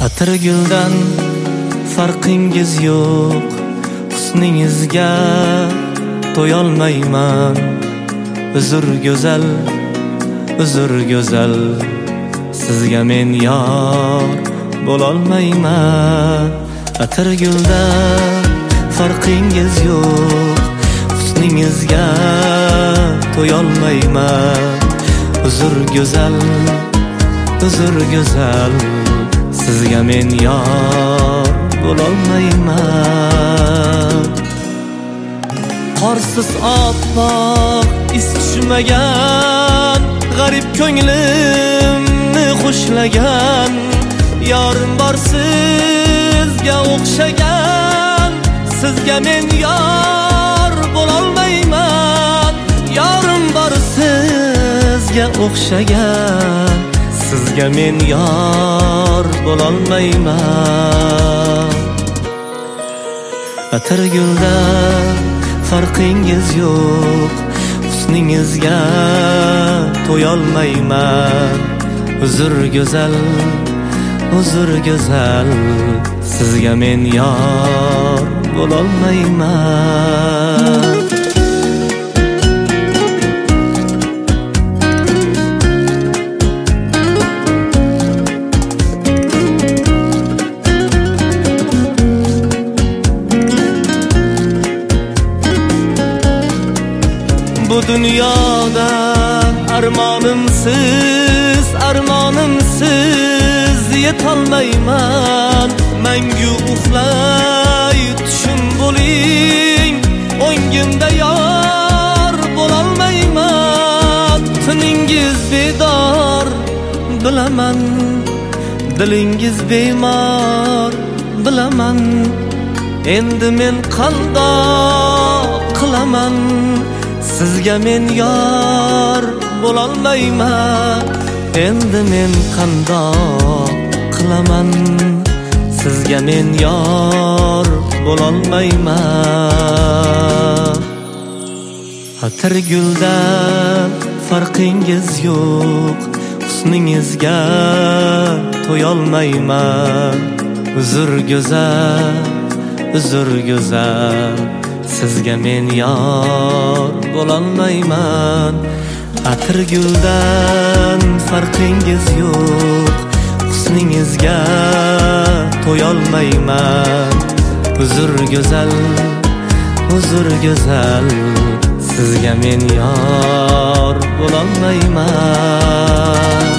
Atir guldan farqingiz yo'q, husningizga to'yolmayman. Uzr go'zal, uzr go'zal, sizga men yor bo'lolmayman. Atir guldan farqingiz yo'q, husningizga to'yolmayman. Uzr go'zal, uzr go'zal, sizga men yor bo'lolmayman. Qorsiz oppoq is tushmagan, g'arib ko'nglimni xushlagan, yorim bor sizga o'xshagan, sizga men yor bo'lolmayman. Yorim bor sizga o'xshagan, sizga men yor bo'lolmayman. Atir guldan farqingiz yo'q, husningizga to'yolmayman. Uzr go'zal, uzr go'zal, sizga men yor bo'lolmayman. Bu dunyoda armonimsiz, armonimsiz yetolmayman. Mangu uxlay tushim bo'ling, o'ngimda yor bo'lolmayman. Tuningiz bedor bilaman, dilingiz bemor bilaman. Endi men qandoq qilaman, sizga men yor bo'lolmayman. Endi men qandoq qilaman, sizga men yor bo'lolmayman. Atir guldan farqingiz yo'q, husningizga to'yolmayman. Uzr go'zal, uzr go'zal, sizga men yor bo'lolmayman. Atir guldan farqingiz yo'q, husningizga to'yolmayman. Uzr go'zal, uzr go'zal, sizga men yor bo'lolmayman.